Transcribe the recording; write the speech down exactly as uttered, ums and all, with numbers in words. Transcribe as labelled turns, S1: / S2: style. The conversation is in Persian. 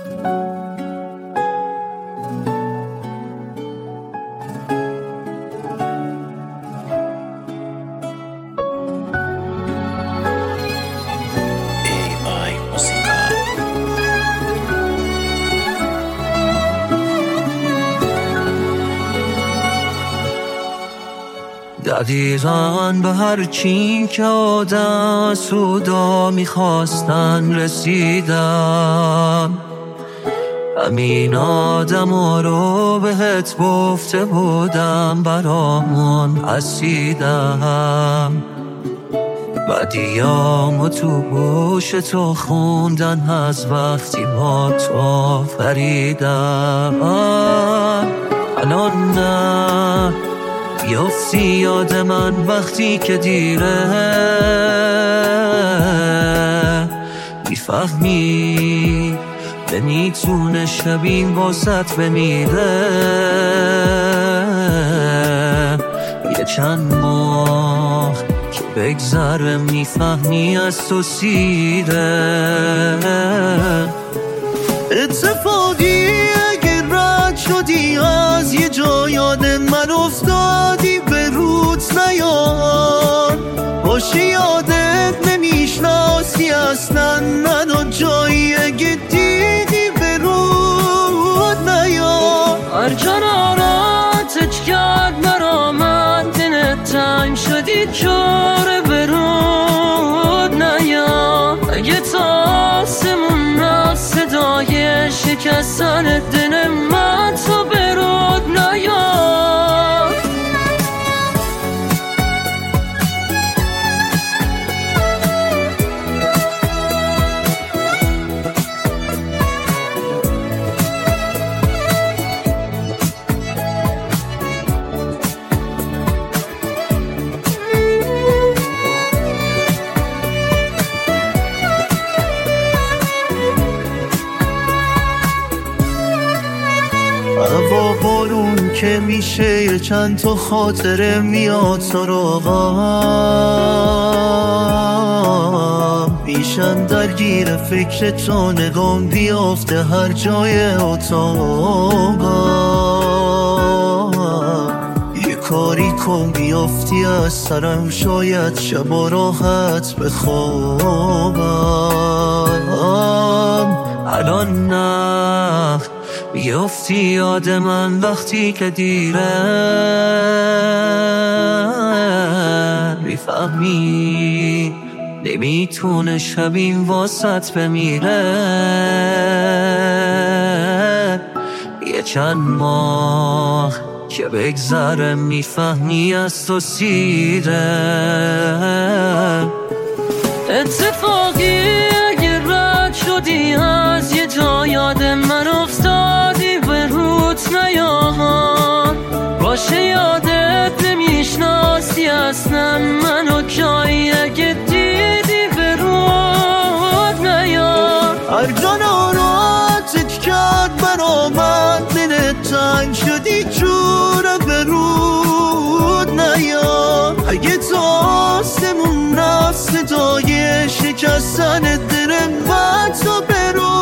S1: دقیقاً به هر چی که آدم سودا میخواستن رسیدم. همین آدم ها رو بهت گفته بودم برامون حسیدم. بدیامو تو گوش تو خوندن از وقتی با تو فریدم. الان نه بیافتی یاد من وقتی که دیره، میفهمی نمیتونه شبین واسط بمیره. یه چند ماه که بگذره میفهمی از تو سیره. اتفاقی اگه رد شدی از یه جا یاد من افتادی، به روت نیاد باشی یادت نمیشناسی اصلا منو، جایی اگه دیدی به روت نیاد.
S2: هر جا ناراتت کرد مرا من دلت تنگ شدی چاره به روت نیاد. اگه تا آسمون رفت صدای شکستن دل من تو به روت نیاد.
S1: هوا بارون که میشه یه چند تا خاطره میاد سراغم، میشم درگیر فکر تو، نگام بیافته هر جای اتاقم. یه کاری کن بیافتی از سرم، شاید شبا راحت بخوابم. الان نه بیافتی یاد من وقتی که دیره، میفهمی نمیتونه شبین واسط بمیره. یه چند ماه که بگذره میفهمی از تو سیره.
S2: اتفاقی اگه رد شدی از یه جا یاد من افتادی، به روت نیاد باشه یادت نمیشناسی اصلا منو، جایی اگه دیدی به روت نیاد.
S1: هر جا ناراتت کرد برا من دلت تنگ شدی جوره به روت نیاد. اگه تا آسمون رفت صدای شکستن دل من تو به روت